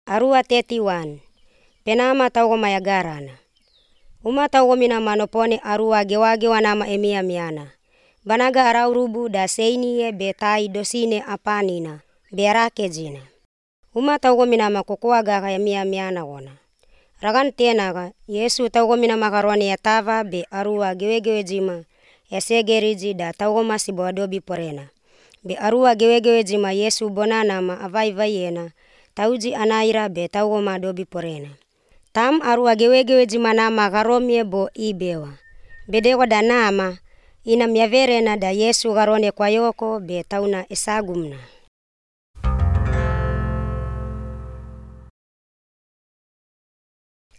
Arua 31. Penama taugo mayagarana. Uma taugo mina manopone arua gewa nama emia miana. Banaga araurubu da seiniye betai dosine apanina. Berakejina. Uma taugo mina makokoaga emia miana wona. Ragan tenaga, Yesu taugo mina makaroni yatava be arua gewe jima. Esegeriji da taugo masibo adobi porena. Be arua gewe jima Yesu bonana ma avai tauji anaira be taugo madobi porena. Tam arua gewe jima nama garomie bo ibewa. Bedego da nama ina miaverena da Yesu garone kwa yoko be tauna esagumna.